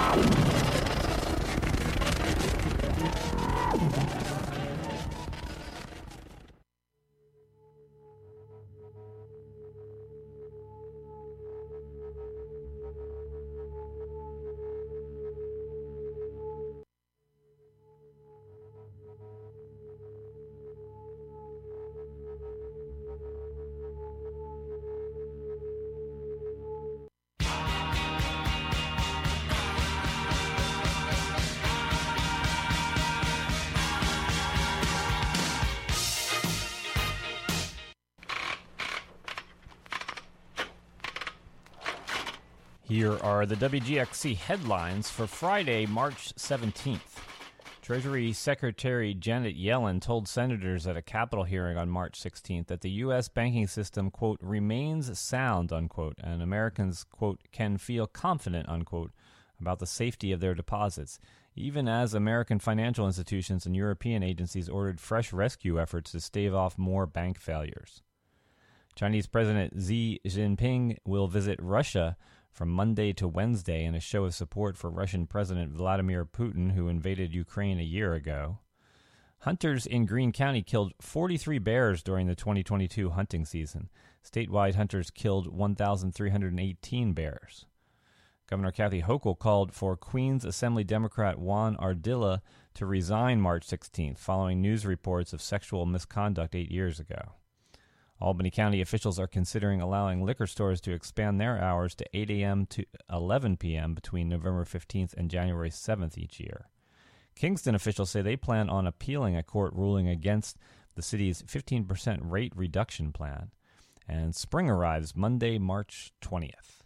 Here are the WGXC headlines for Friday, March 17th. Treasury Secretary Janet Yellen told senators at a Capitol hearing on March 16th that the U.S. banking system, quote, remains sound, unquote, and Americans, quote, can feel confident, unquote, about the safety of their deposits, even as American financial institutions and European agencies ordered fresh rescue efforts to stave off more bank failures. Chinese President Xi Jinping will visit Russia from Monday to Wednesday in a show of support for Russian President Vladimir Putin, who invaded Ukraine a year ago. Hunters in Greene County killed 43 bears during the 2022 hunting season. Statewide hunters killed 1,318 bears. Governor Kathy Hochul called for Queens Assembly Democrat Juan Ardila to resign March 16th following news reports of sexual misconduct 8 years ago. Albany County officials are considering allowing liquor stores to expand their hours to 8 a.m. to 11 p.m. between November 15th and January 7th each year. Kingston officials say they plan on appealing a court ruling against the city's 15% rate reduction plan. And spring arrives Monday, March 20th.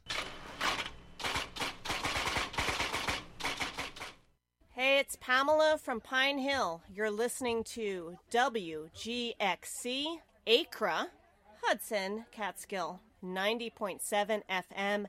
Hey, it's Pamela from Pine Hill. You're listening to WGXC Acra, Hudson, Catskill, 90.7 FM.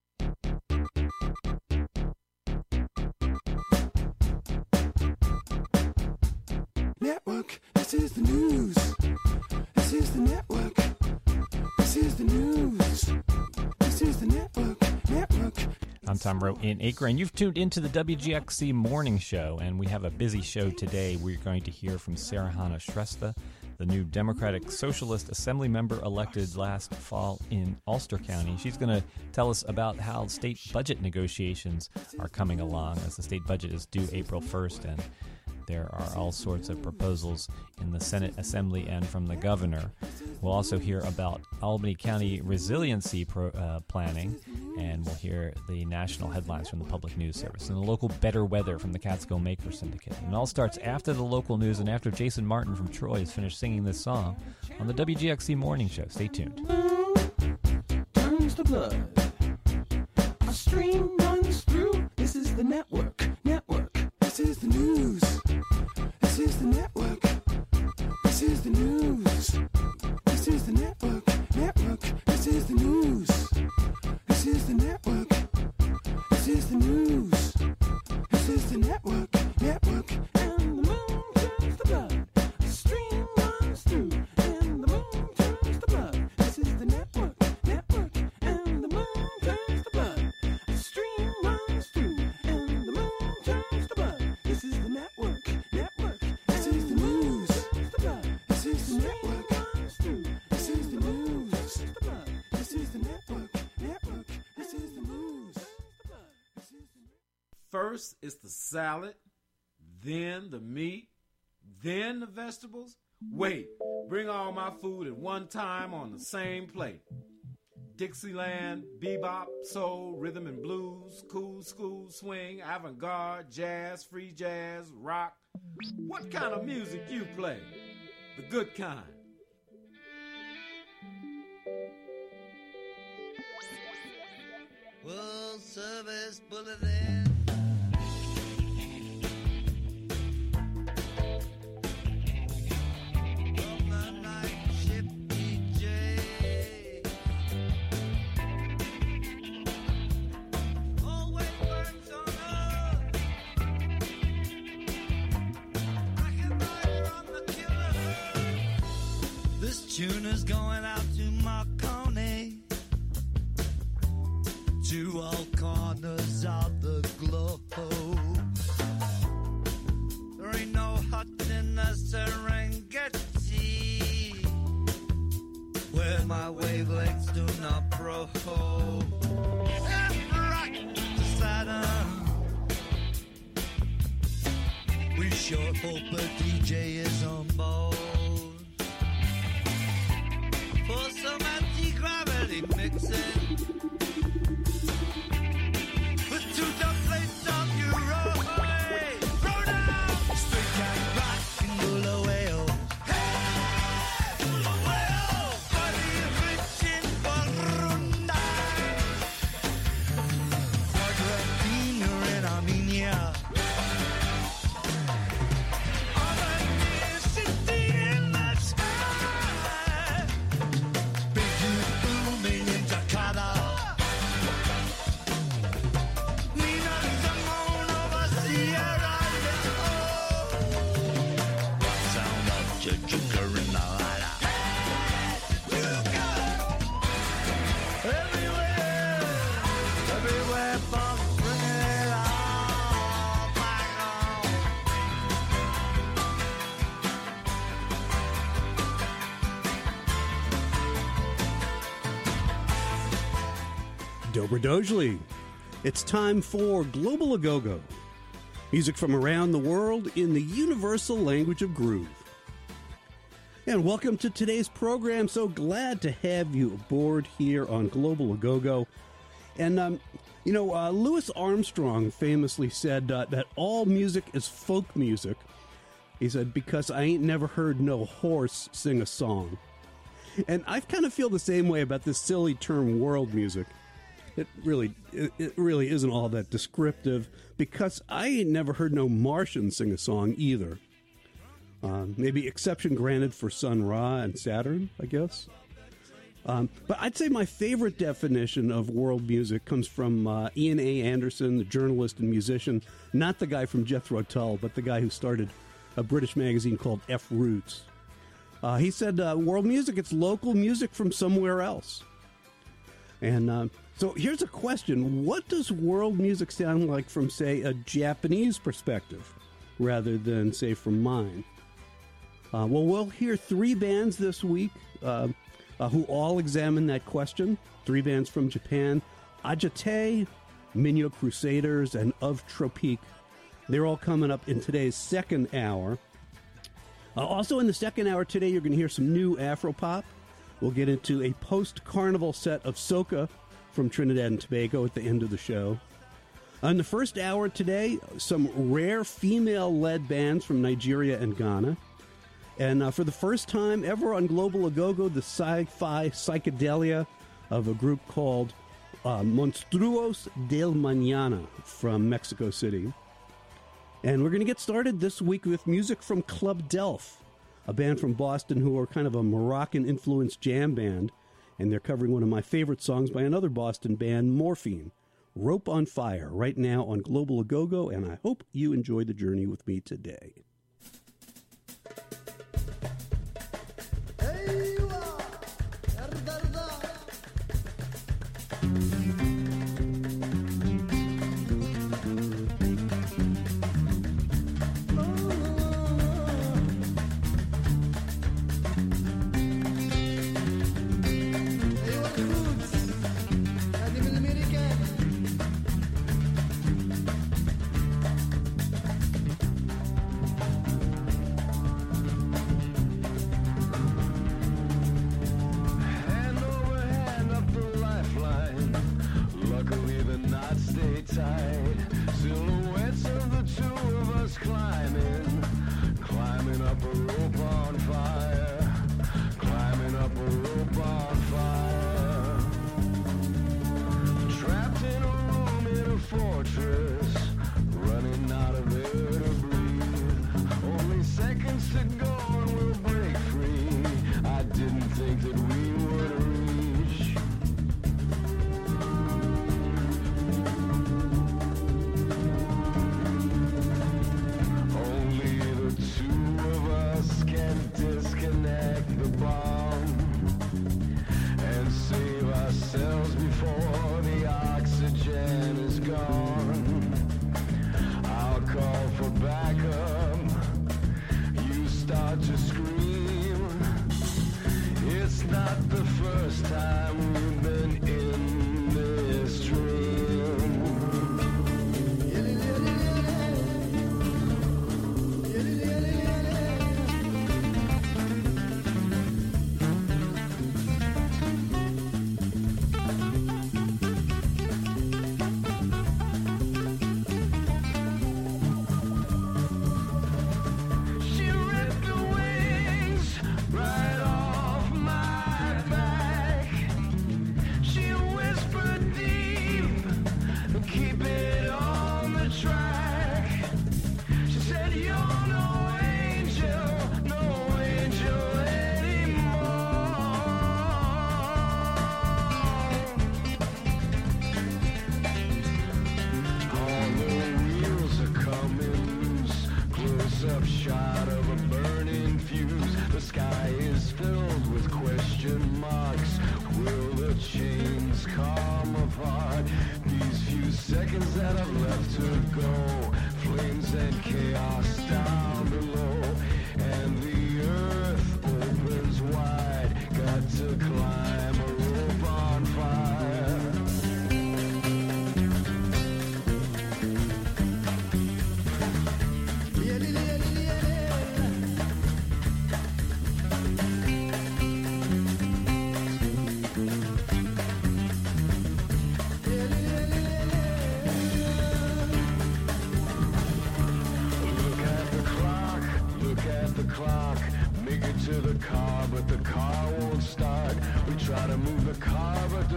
Network, this is the news. This is the network. This is the news. This is the network. I'm Tom Rowe in Acre, and you've tuned into the WGXC Morning Show, and we have a busy show today. We're going to hear from Sarah Hannah Shrestha, the new Democratic Socialist Assembly member elected last fall in Ulster County. She's going to tell us about how state budget negotiations are coming along, as the state budget is due April 1st, and there are all sorts of proposals in the Senate, Assembly, and from the governor. We'll also hear about Albany County resiliency planning, and we'll hear the national headlines from the Public News Service and the local better weather from the Catskill Maker Syndicate. And it all starts after the local news and after Jason Martin from Troy has finished singing this song on the WGXC Morning Show. Stay tuned. Turns to blood. A stream runs through. This is the network. This is the news. This is the network. This is the news. This is the network. This is the news. This is the network. This is the news. This is the network. And the moon turns to blood. The stream runs through. And the moon turns to blood. This is the network. And the moon turns to blood. The stream runs through. And the moon turns to blood. This is the network. This is the news. This is the network. This is the news. This is the network. This is the news. First is the salad, then the meat, then the vegetables. Wait, bring all my food at one time on the same plate. Dixieland, bebop, soul, rhythm and blues, cool school, swing, avant-garde, jazz, free jazz, rock. What kind of music you play? The good kind. World Service Bulletin. From the night ship DJ. Always works on us. Rockin' rider on the killer. This tune is going out to Marconi. To all corners of the globe. short, hope a DJ is on board for some anti-gravity mixing. Put two dumb plates on your road, throw down straight cat rock and roll away. Dobrodojli. It's time for Global A-Go-Go. Music from around the world in the universal language of groove. And welcome to today's program. So glad to have you aboard here on Global A-Go-Go. And, Louis Armstrong famously said that all music is folk music. He said, because I ain't never heard no horse sing a song. And I kind of feel the same way about this silly term world music. It really isn't all that descriptive, because I ain't never heard no Martian sing a song either. Maybe exception granted for Sun Ra and Saturn, I guess. But I'd say my favorite definition of world music comes from Ian A. Anderson, the journalist and musician, not the guy from Jethro Tull, but the guy who started a British magazine called F Roots. He said, world music, it's local music from somewhere else. And so here's a question. What does world music sound like from, say, a Japanese perspective, rather than, say, from mine? Well, we'll hear three bands this week who all examine that question. Three bands from Japan: Ajate, Minyo Crusaders, and Of Tropique. They're all coming up in today's second hour. Also in the second hour today, you're going to hear some new Afropop. We'll get into a post-carnival set of soca from Trinidad and Tobago at the end of the show. In the first hour today, some rare female-led bands from Nigeria and Ghana. And for the first time ever on Global A-Go-Go, the sci-fi psychedelia of a group called Monstruos del Mañana from Mexico City. And we're going to get started this week with music from Club Delph, a band from Boston who are kind of a Moroccan-influenced jam band, and they're covering one of my favorite songs by another Boston band, Morphine, Rope on Fire, right now on Global A-Go-Go, and I hope you enjoy the journey with me today.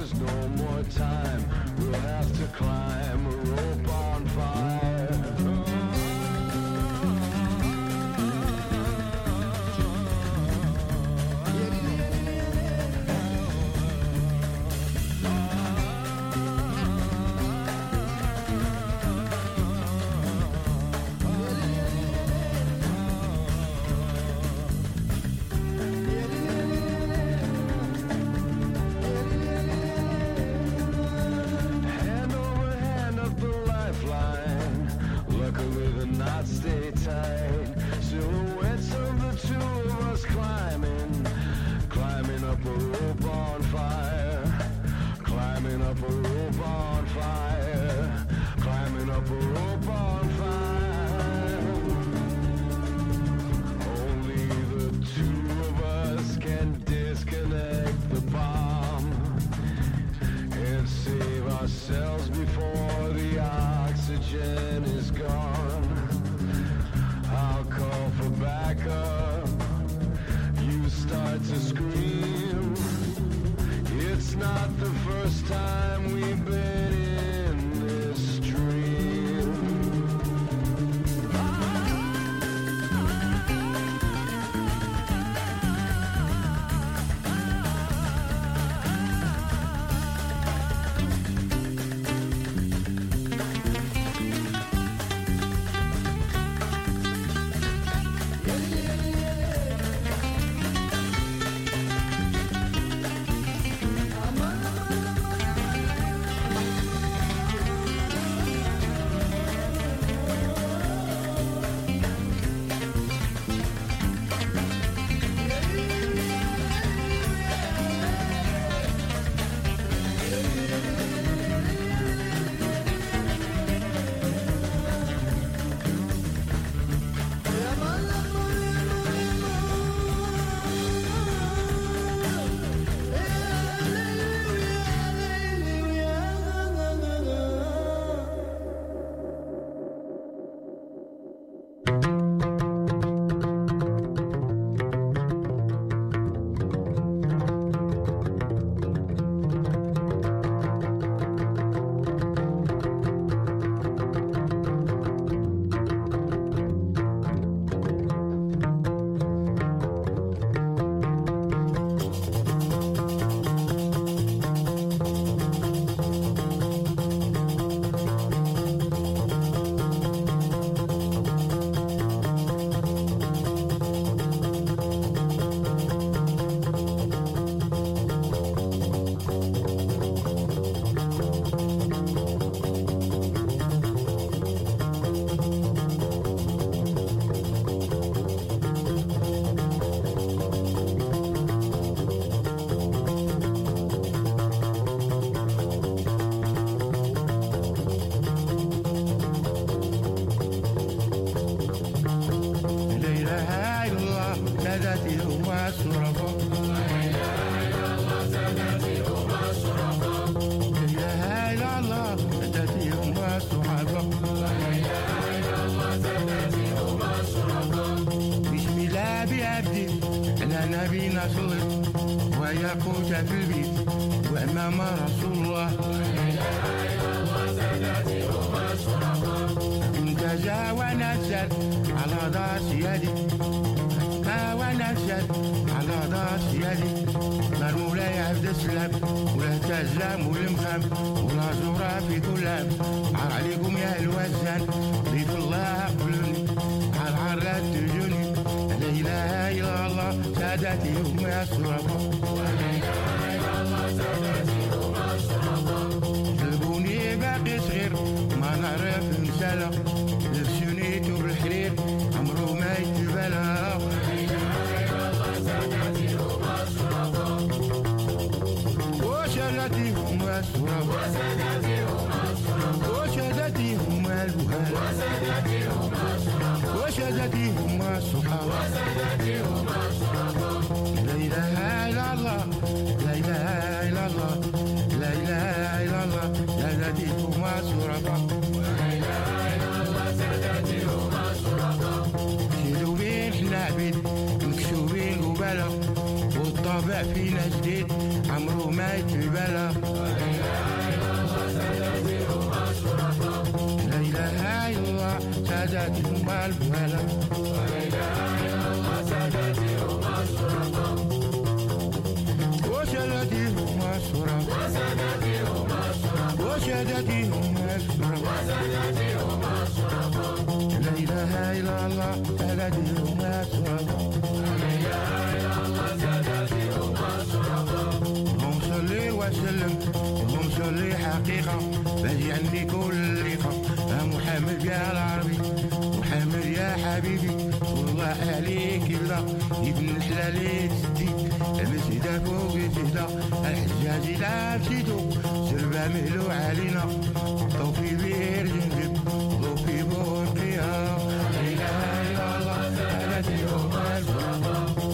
there's no more time. We'll have to climb a rope on fire. Silhouettes of the two of us climbing up a rope on fire, climbing up a rope on fire, climbing up a rope on fire. Only the two of us can disconnect the bomb and save ourselves before the oxygen is gone. I'll call for backup. You start to scream. It's not the first time we've been in this stream. والطابع فينا جديد عمره ما يتبلى سادتي هم البهلة وسادتي هم الشرف وسادتي هم الشرف لا إله إلا الله سادتي هم الشرف اللهم صل وسلم اللهم صل حقيقة باجي عندي كل ريقة يا محمد يا العربي محمد يا حبيبي والله عليك الله ابن الحلال تسدي المسجدة فوق الجهدة الحجاج لا مشيتو سربة مهلو علينا طوفي بير جنجب طوفي بورقيا لا إله إلا الله سادتي هم الفرقة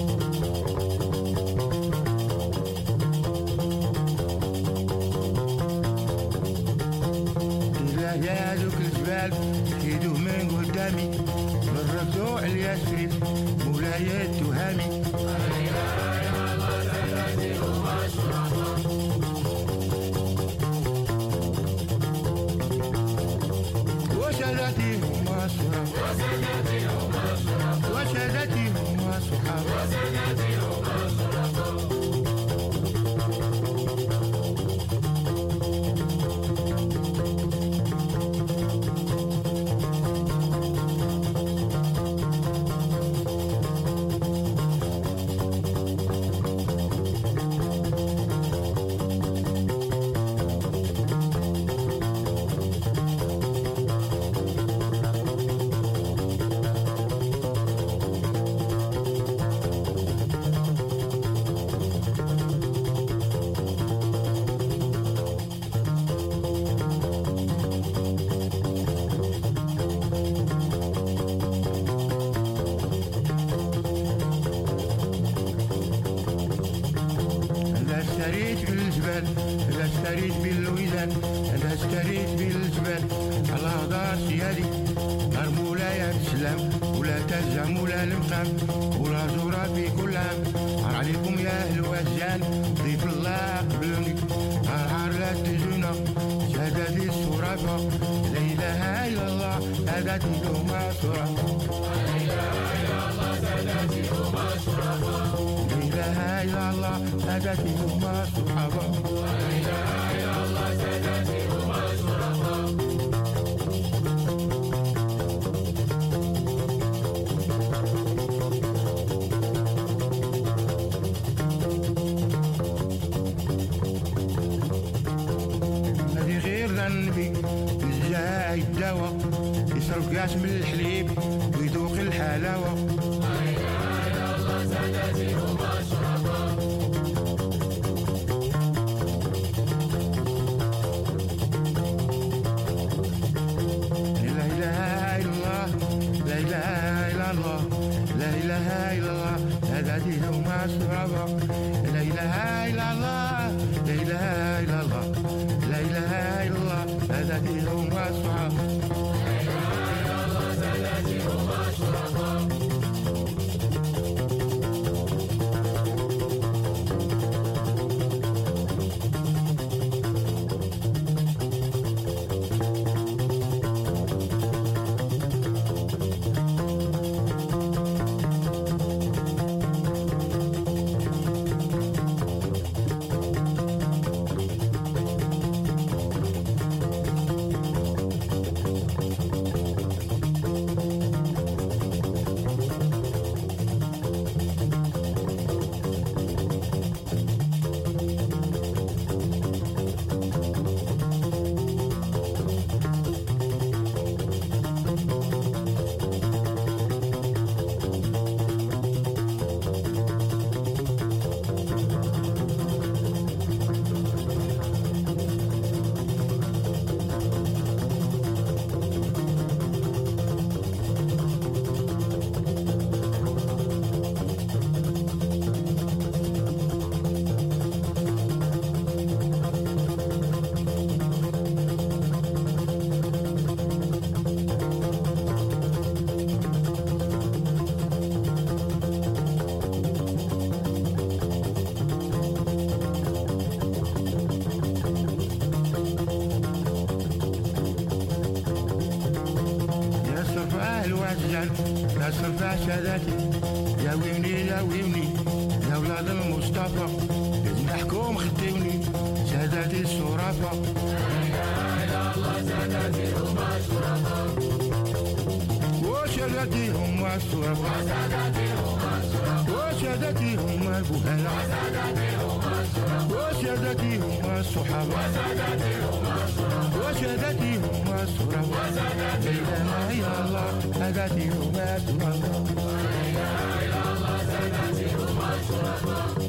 يا ذوك الجبال كيدو من قدامي من رفوع الياسرين مولاي التهامي وسادتي هم الصحاب وسادتي هم الصحاب أنا اشتريت باللويزان أنا اشتريت بالجبال على دار سيادي دار مولاي السلام ولا تزعم ولا المقام ولا زورا في كل عام عار عليكم يا أهل وزان ضيف الله قبلوني عار لا تجونا شهادتي الصرافة لا إله إلا الله سادتي هما الصرافة لا إله إلا الله سادتي هما الصرافة لا إله إلا الله سادتي هما الصحابة لا إله إلا الله سادتي هما الصحابة هذه غير ذنبي الجاي الدواء يصرف كاس من الحليب ويذوق الحلاوة لا إله إلا الله سادتي هما الصحابة لا إله إلا الله لا إله إلا الله لا إله إلا الله سادتي هما الصحابة لا إله إلا الله لا إله إلا الله لا إله إلا الله سادتي هما الصحابة لا إله إلا الله سادتي هما الصحابة الزن ناس رفع ساداتي يا ويوني يا ويوني يا ولاد المصطفى نحكم خدوني ساداتي الصرافة ساداتي هما الشرفاء وساداتي هما الشرفاء وسادتي هما البهلاء وسادتي هما الصحابة وسادتي هما الصرفاء لا يا الله سادتي هما الصرفاء سادتي هما الصرفاء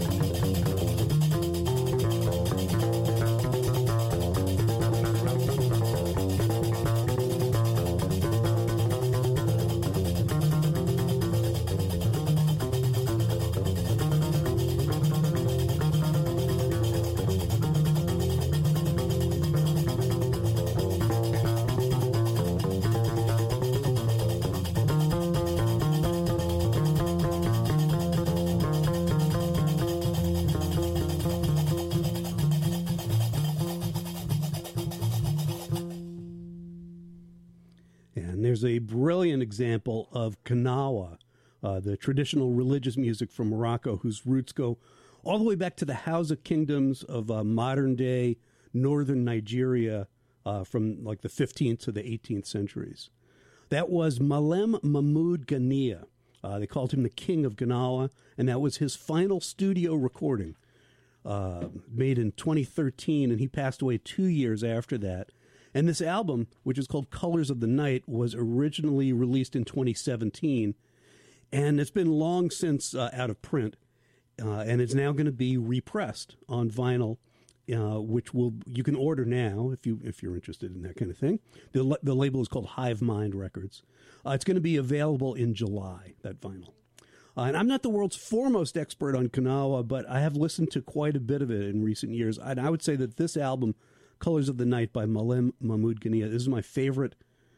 There's a brilliant example of Kanawa, the traditional religious music from Morocco, whose roots go all the way back to the Hausa kingdoms of modern-day northern Nigeria from like the 15th to the 18th centuries. That was Malem Mahmoud Ganiya. They called him the King of Ganawa, and that was his final studio recording, made in 2013, and he passed away 2 years after that. And this album, which is called Colors of the Night, was originally released in 2017, and it's been long since out of print, and it's now going to be repressed on vinyl, which you can order now if you're interested in that kind of thing. The label is called Hive Mind Records. It's going to be available in July, that vinyl. And I'm not the world's foremost expert on Kanawa, but I have listened to quite a bit of it in recent years, and I would say that this album, Colors of the Night by Malem Mahmoud Ganiya, this is my favorite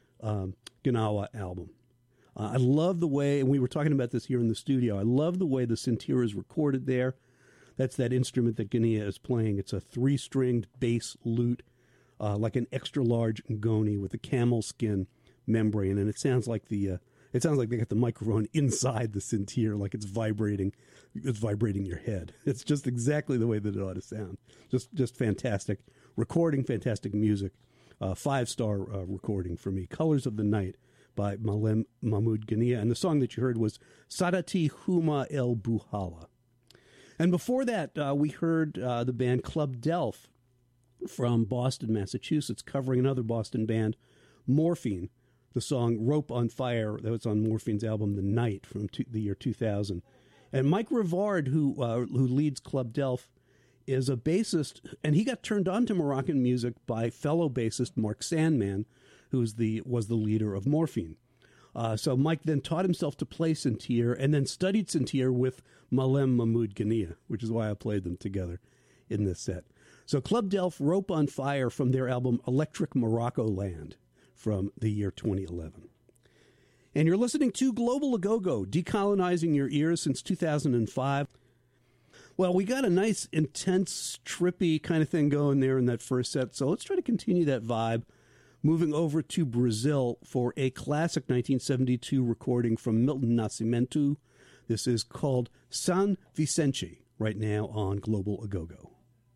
Ganawa album. I love the way, and we were talking about this here in the studio, I love the way the sintir is recorded there. That's that instrument that Ganiya is playing. It's a 3-stringed bass lute, like an extra-large ngoni with a camel skin membrane, and it sounds like they got the microphone inside the sintir, like it's vibrating your head. It's just exactly the way that it ought to sound. Just fantastic recording, fantastic music. 5-star recording for me. Colors of the Night by Malem Mahmoud Ganiya. And the song that you heard was Sadati Huma El Buhala. And before that, we heard the band Club Delph from Boston, Massachusetts, covering another Boston band, Morphine. The song Rope on Fire, that was on Morphine's album The Night from the year 2000. And Mike Rivard, who leads Club Delph, is a bassist, and he got turned on to Moroccan music by fellow bassist Mark Sandman, who was the leader of Morphine. So Mike then taught himself to play sintir and then studied sintir with Malem Mahmoud Ganiya, which is why I played them together in this set. So Club Delph, Rope on Fire from their album Electric Morocco Land from the year 2011. And you're listening to Global Agogo, decolonizing your ears since 2005. Well, we got a nice, intense, trippy kind of thing going there in that first set, so let's try to continue that vibe, moving over to Brazil for a classic 1972 recording from Milton Nascimento. This is called San Vicente, right now on Global Agogo.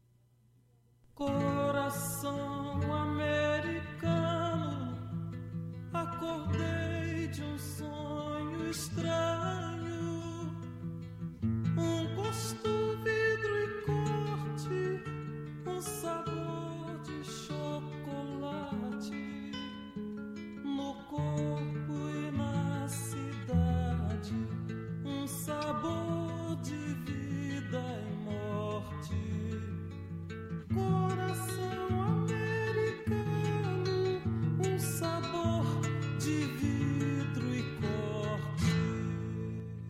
Coração americano, acordei de sonho estranho, gosto, vidro e corte, sabor de chocolate, no corpo e na cidade, sabor de vida e morte. Coração americano, sabor de vidro e corte.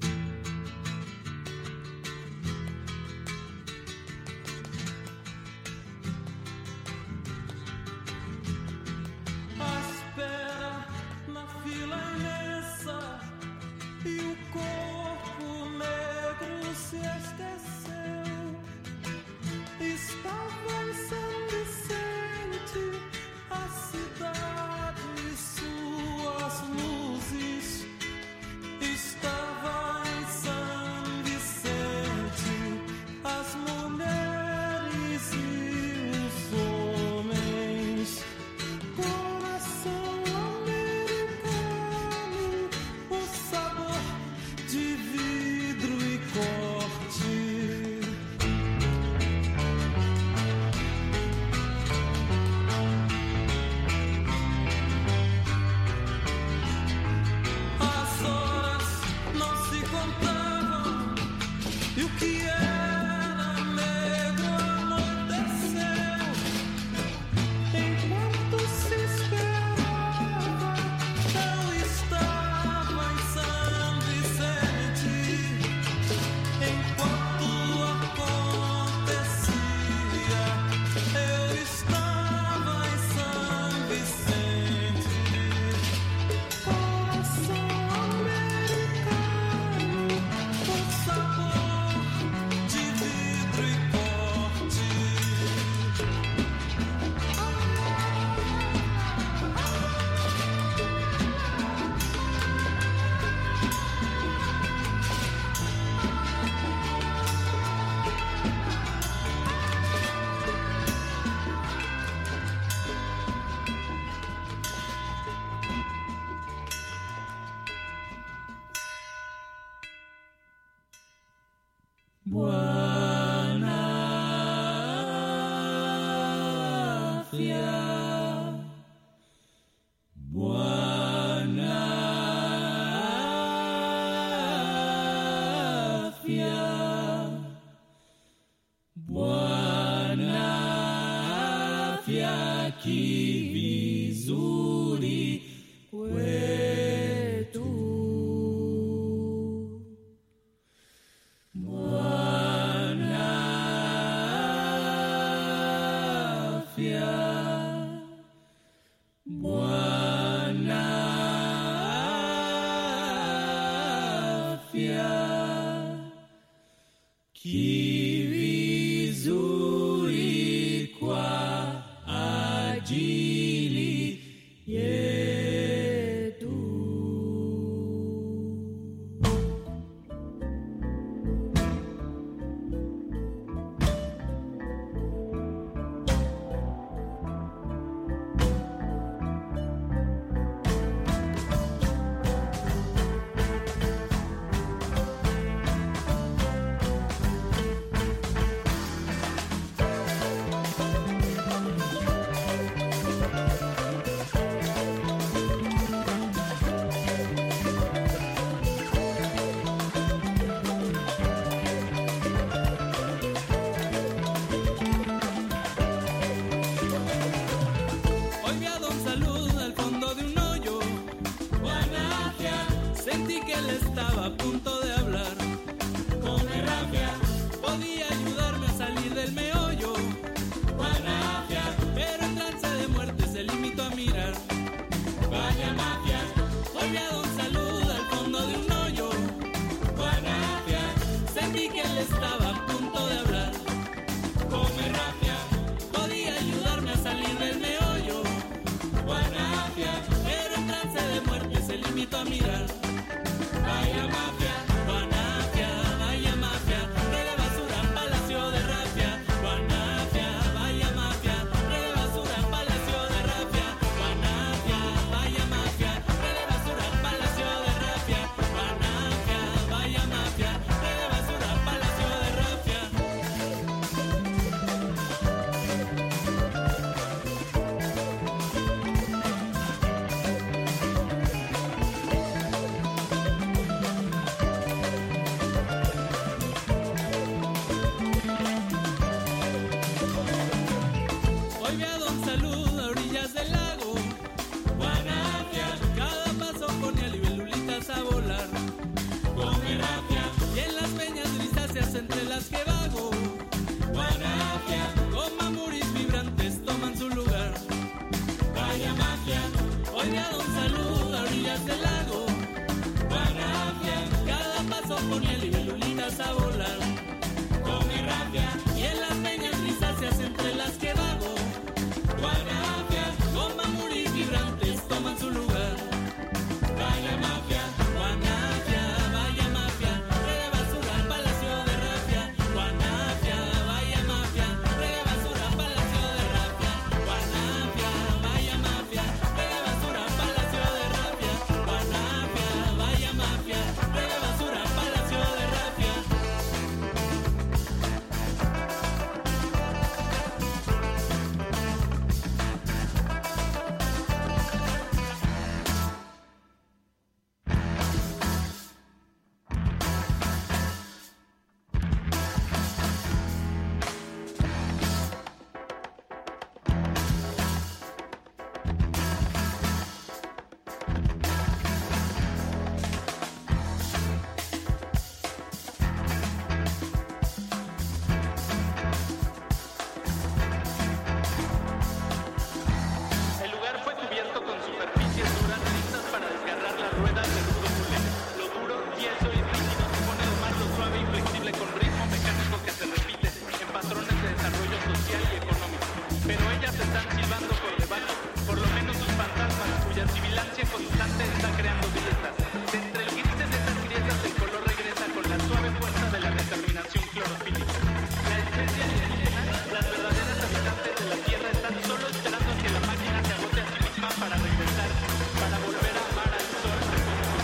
Para regresar, para volver a amar al sol.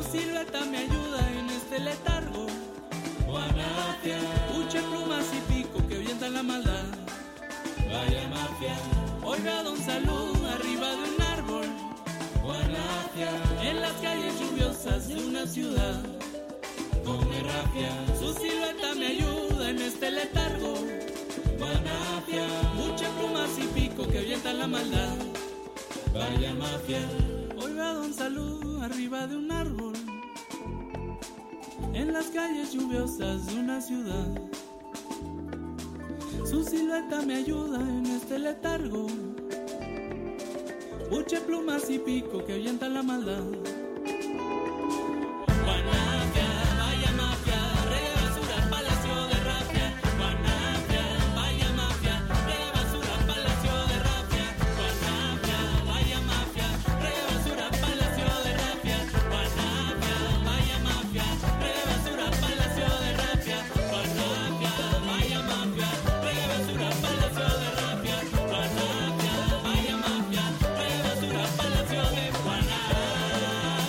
Su silueta me ayuda en este letargo. Guanafia, puche, plumas y pico que ahuyentan la maldad. Vaya mafia, oiga don Salud arriba de un árbol. Guanafia, en las calles lluviosas de una ciudad. Con rafia, su silueta me ayuda en este letargo. Guanafia, muchas plumas y pico que ahuyentan la maldad. Vaya mafia, oiga don Salud arriba de un árbol. En las calles lluviosas de una ciudad. Su silueta me ayuda en este letargo. Puche, plumas y pico que ahuyentan la maldad. Guanafia, vaya mafia, rey de basura, palacio de rafia. Guanafia, vaya mafia, rey de basura, palacio de rafia. Guanafia, vaya mafia, rey de basura, palacio de rafia. Guanafia, vaya mafia, rey de basura, palacio de rafia. Guanafia, vaya mafia, rey de basura, palacio de rafia. Guanafia, vaya mafia, rey de basura, palacio de Guanafia.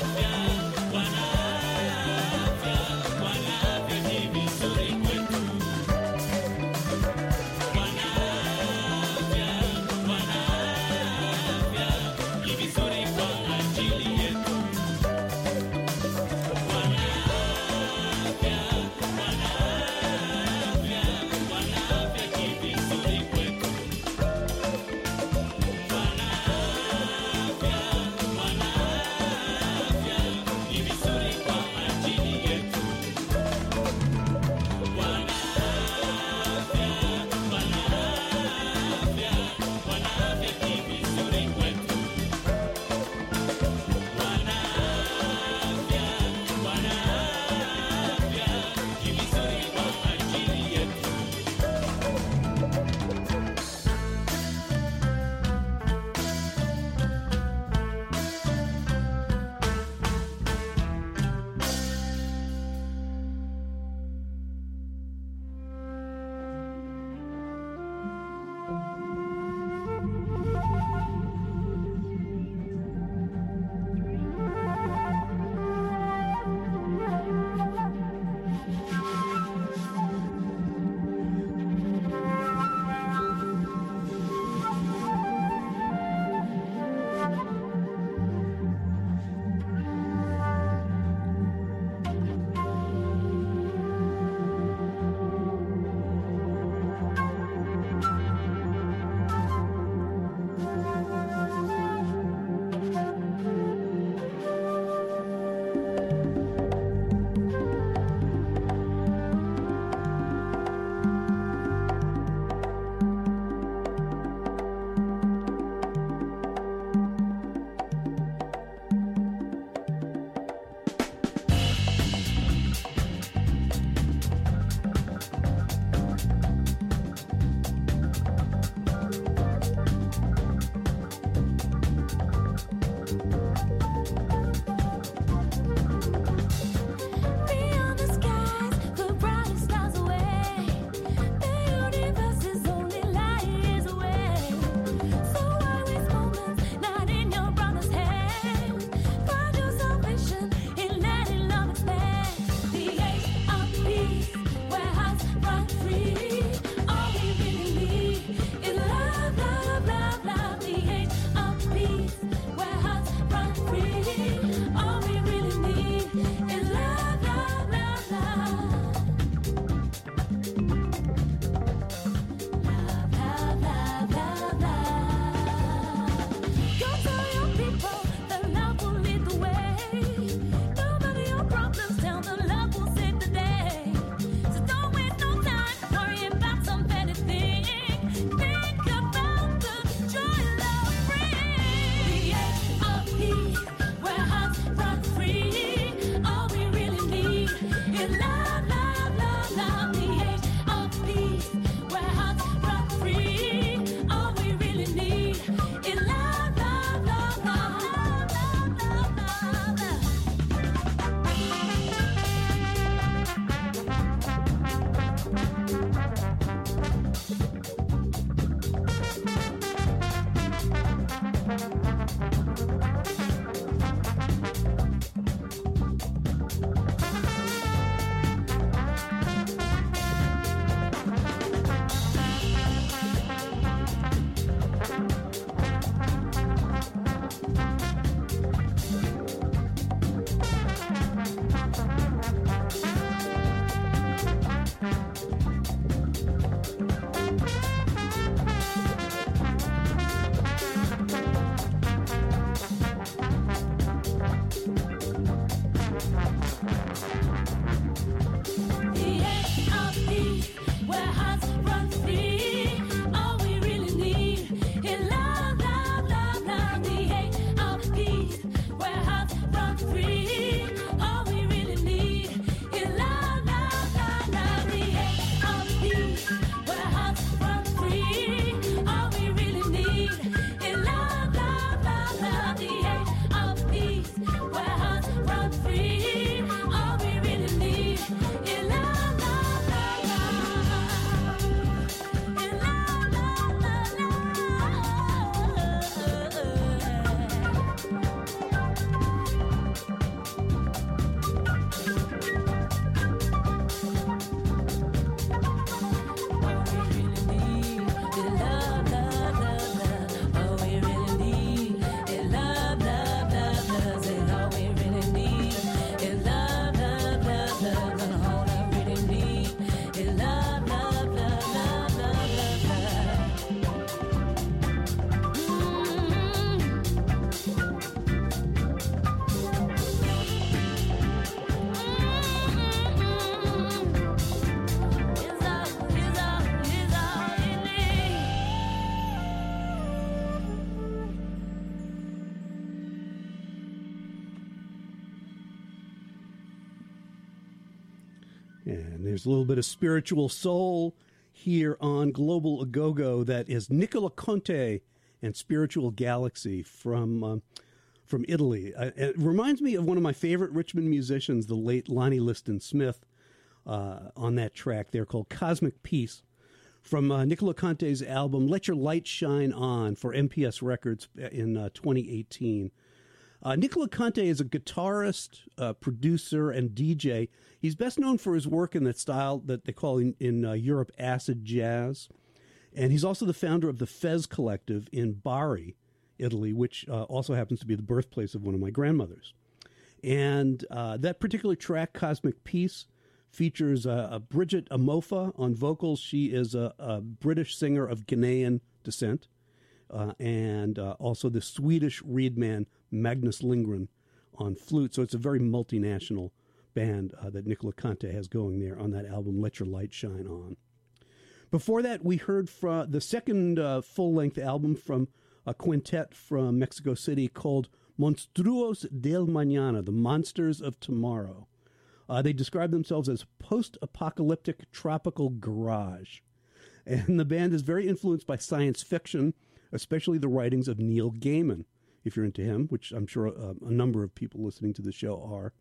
And there's a little bit of spiritual soul here on Global Agogo. That is Nicola Conte and Spiritual Galaxy from Italy. It reminds me of one of my favorite Richmond musicians, the late Lonnie Liston Smith, on that track there called Cosmic Peace from Nicola Conte's album Let Your Light Shine On for MPS Records in 2018. Nicola Conte is a guitarist, producer, and DJ. He's best known for his work in that style that they call in Europe acid jazz. And he's also the founder of the Fez Collective in Bari, Italy, which also happens to be the birthplace of one of my grandmothers. And that particular track, Cosmic Peace, features Bridget Amofa on vocals. She is a British singer of Ghanaian descent. And also the Swedish reedman Magnus Lindgren on flute. So it's a very multinational band that Nicola Conte has going there on that album, Let Your Light Shine On. Before that, we heard from the second full-length album from a quintet from Mexico City called Monstruos del Mañana, the Monsters of Tomorrow. They describe themselves as post-apocalyptic tropical garage. And the band is very influenced by science fiction, especially the writings of Neil Gaiman, if you're into him, which I'm sure a number of people listening to the show are.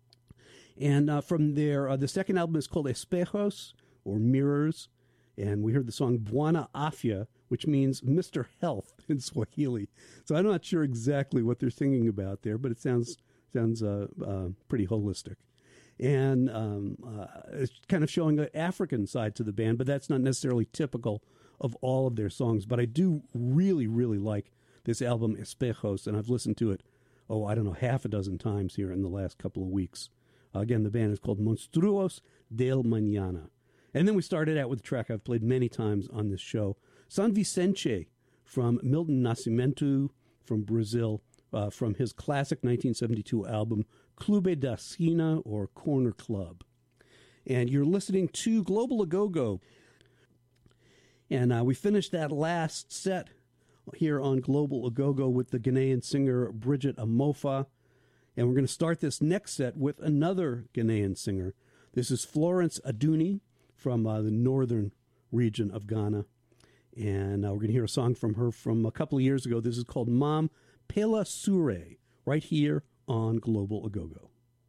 And from their, the second album is called Espejos, or Mirrors, and we heard the song Buena Afya, which means Mr. Health in Swahili. So I'm not sure exactly what they're singing about there, but it sounds pretty holistic. And it's kind of showing an African side to the band, but that's not necessarily typical of all of their songs. But I do really, really like this album, Espejos, and I've listened to it, half a dozen times here in the last couple of weeks. Again, the band is called Monstruos del Mañana. And then we started out with a track I've played many times on this show, San Vicente from Milton Nascimento from Brazil, from his classic 1972 album, Clube da Esquina, or Corner Club. And you're listening to Global Agogo. And we finished that last set here on Global Agogo with the Ghanaian singer Bridget Amofa. And we're going to start this next set with another Ghanaian singer. This is Florence Aduni from the northern region of Ghana. And we're going to hear a song from her from a couple of years ago. This is called Mam Pela Sure, right here on Global Agogo.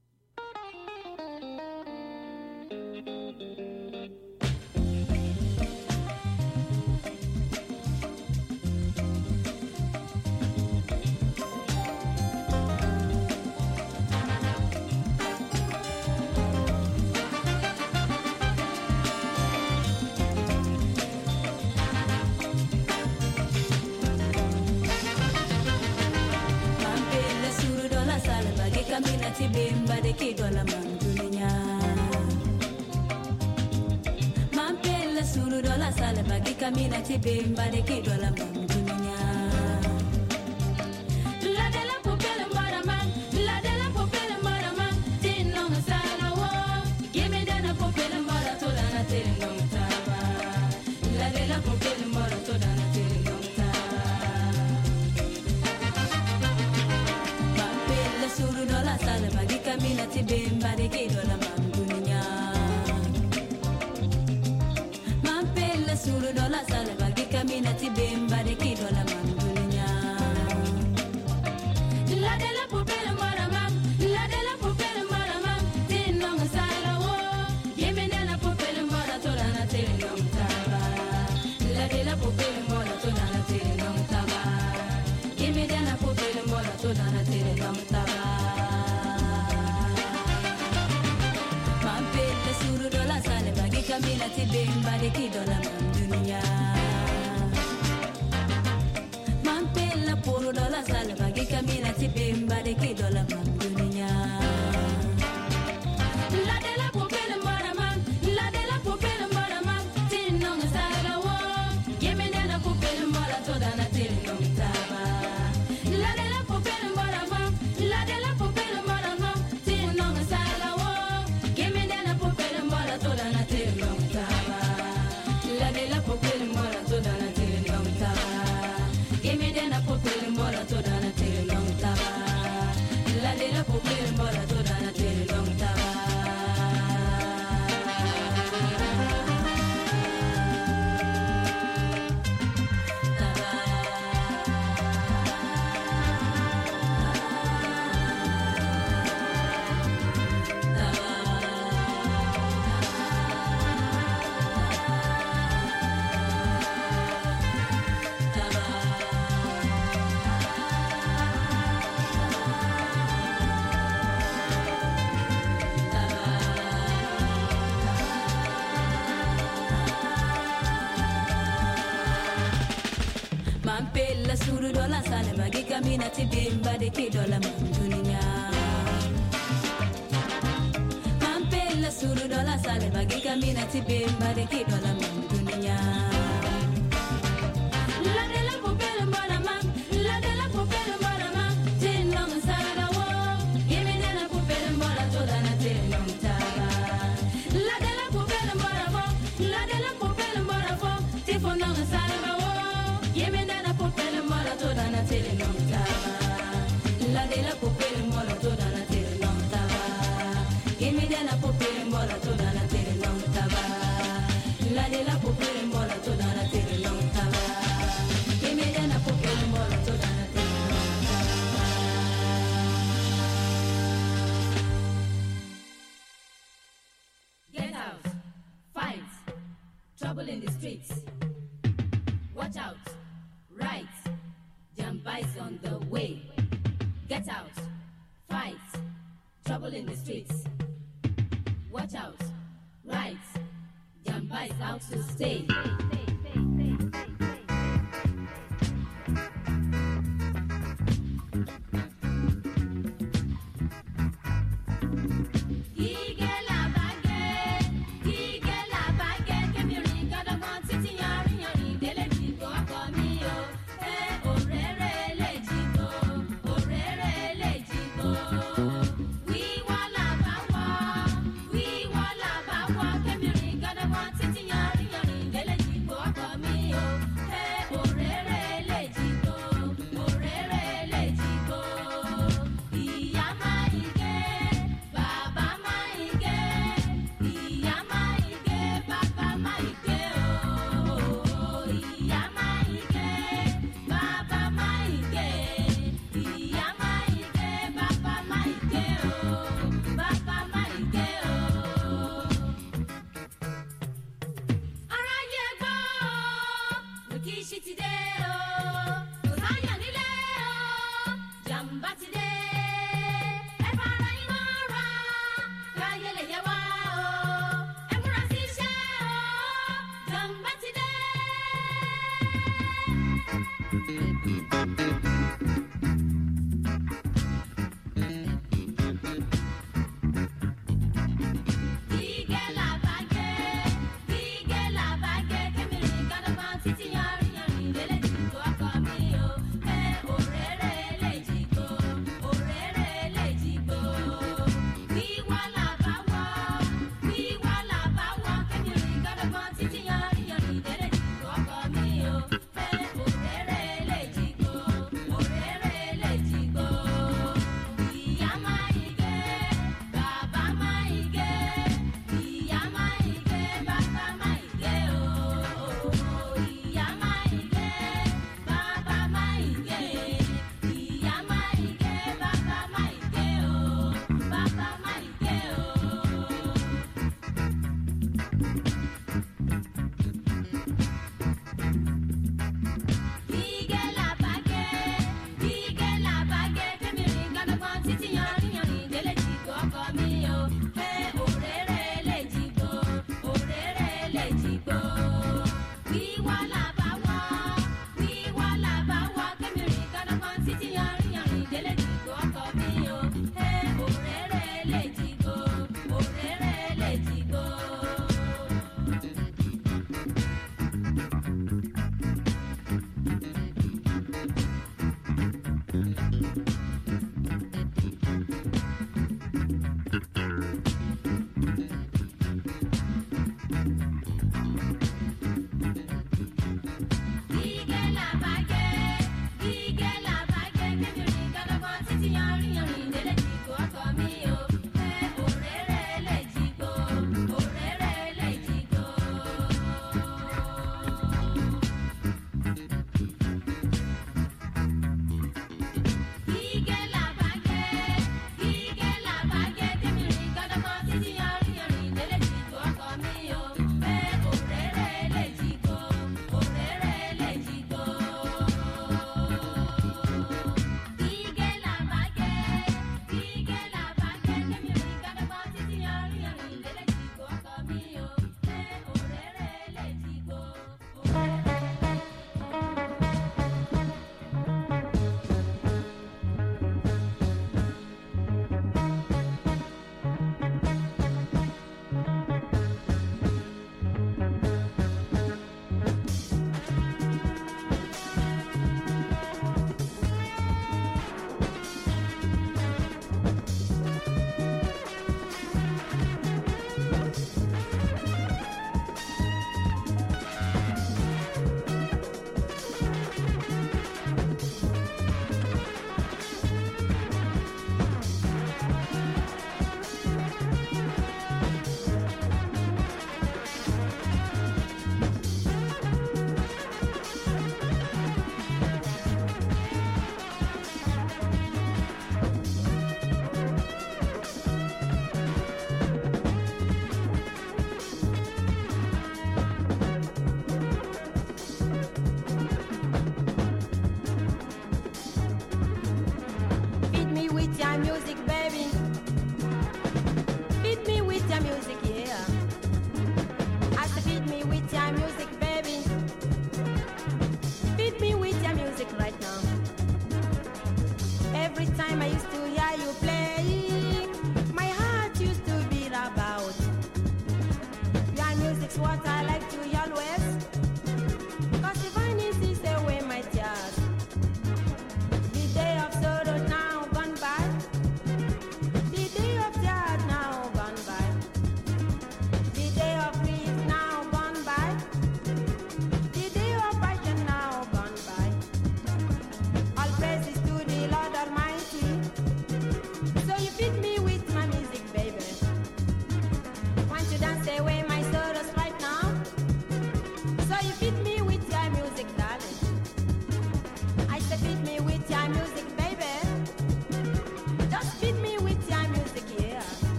Camina ti bimba de che dola mandunya la de la popela maraman la de la popela maraman tin no sala wo give me the popela marato na tin no taba la de la popela marato na tin no taba papela suru dola sala bagi camina ti bimba de che dola mandunya suru dola sala bagi camina ti bimba de ki dola mandunya la de la popela maramam la de la popela maramam tin no sala wo yemena la popela marato na tin no taba la de la popela marato na tin no taba yemena la popela marato na tin no taba mampela suru dola sala bagi camina ti bimba de ki dola puro dola sala bagi camina ti bimba de che dola mandunya la de la popela maraman la de la popela maraman tin no sala wo yemena la popela marato na tin no taba la de la popela maraman la de la popela maraman tin no sala wo yemena la popela marato na tin no taba la suru dola sale bagi kami na tibimba de ki dola mandunia. Mampela suru dola sale bagi kami na tibimba de ki dola mandunia. La de la popela mora man, la de la popela mora man, tin long sala wo. Yemi de la popela mora toda na tin long taba. La de la popela mora fo, la de la popela mora fo, tifo long sala wo. Yemi de la popela mora toda na tin long taba. La de la popela mora toda na tin long taba. Yemi de la popela mora toda na tin long taba. La de la popela mora toda na tin long taba. Yemi de la popela mora toda na tin long taba. Get out, fight, trouble in the streets. Watch out, right, Jamba is on the way. Get out, fight, trouble in the streets. Watch out, right, Jamba is out to stay.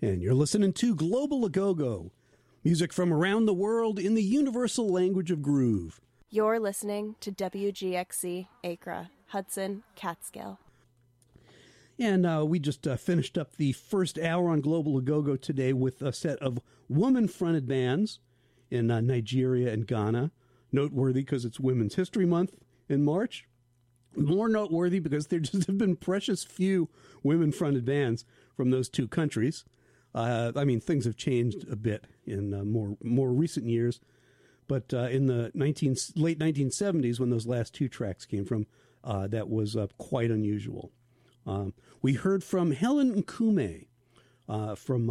And you're listening to Global Agogo, music from around the world in the universal language of groove. You're listening to WGXC Acra, Hudson, Catskill. And we just finished up the first hour on Global Agogo today with a set of woman-fronted bands in Nigeria and Ghana. Noteworthy because it's Women's History Month in March. More noteworthy because there just have been precious few women-fronted bands from those two countries. I mean, things have changed a bit in more recent years. But in the late 1970s, when those last two tracks came from, that was quite unusual. We heard from Helen Nkume from